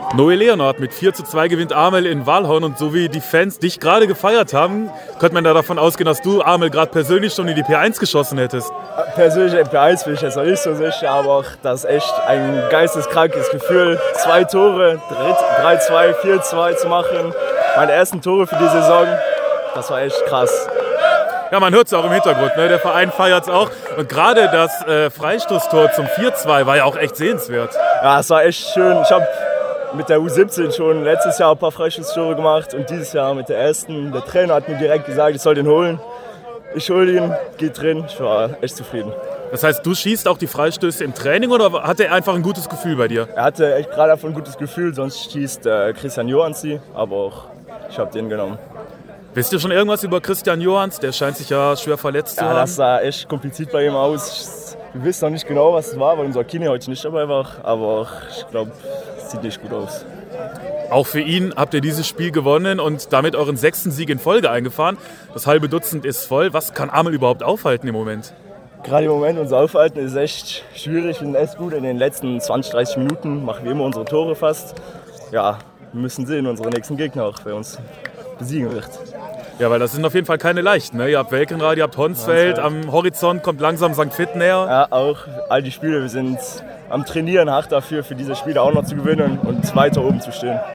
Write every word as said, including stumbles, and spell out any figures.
Noe Leonard mit vier zu zwei gewinnt Amel in Walhorn und so wie die Fans dich gerade gefeiert haben, könnte man da davon ausgehen, dass du Amel gerade persönlich schon in die P eins geschossen hättest. Persönlich in P eins bin ich jetzt noch nicht so sicher, aber das ist echt ein geisteskrankes Gefühl. Zwei Tore, drei zwei, vier zwei zu machen, meine ersten Tore für die Saison, das war echt krass. Ja, man hört es auch im Hintergrund, ne? Der Verein feiert es auch. Und gerade das äh, Freistoßtor zum vier zwei war ja auch echt sehenswert. Ja, es war echt schön. Ich habe mit der U siebzehn schon letztes Jahr ein paar Freistoßtore gemacht und dieses Jahr mit der ersten. Der Trainer hat mir direkt gesagt, ich soll den holen. Ich hole ihn, geht drin. Ich war echt zufrieden. Das heißt, du schießt auch die Freistöße im Training oder hat er einfach ein gutes Gefühl bei dir? Er hatte echt gerade einfach ein gutes Gefühl, sonst schießt äh, Christian Johans sie, aber auch ich habe den genommen. Wisst ihr schon irgendwas über Christian Johans? Der scheint sich ja schwer verletzt zu ja, haben. Das sah echt kompliziert bei ihm aus. Wir wissen noch nicht genau, was es war, weil unser Kine heute nicht dabei war. Aber ich glaube, es sieht nicht gut aus. Auch für ihn habt ihr dieses Spiel gewonnen und damit euren sechsten Sieg in Folge eingefahren. Das halbe Dutzend ist voll. Was kann Amel überhaupt aufhalten im Moment? Gerade im Moment unser Aufhalten ist echt schwierig. Wir sind echt gut in den letzten zwanzig, dreißig Minuten. Machen wir immer unsere Tore fast. Ja, wir müssen sehen, unsere nächsten Gegner auch, wer uns besiegen wird. Ja, weil das sind auf jeden Fall keine leichten. Ne? Ihr habt Welkenrad, ihr habt Honsfeld, am Horizont kommt langsam Sankt Vith näher. Ja, auch all die Spiele. Wir sind am Trainieren hart dafür, für diese Spiele auch noch zu gewinnen und weiter oben zu stehen.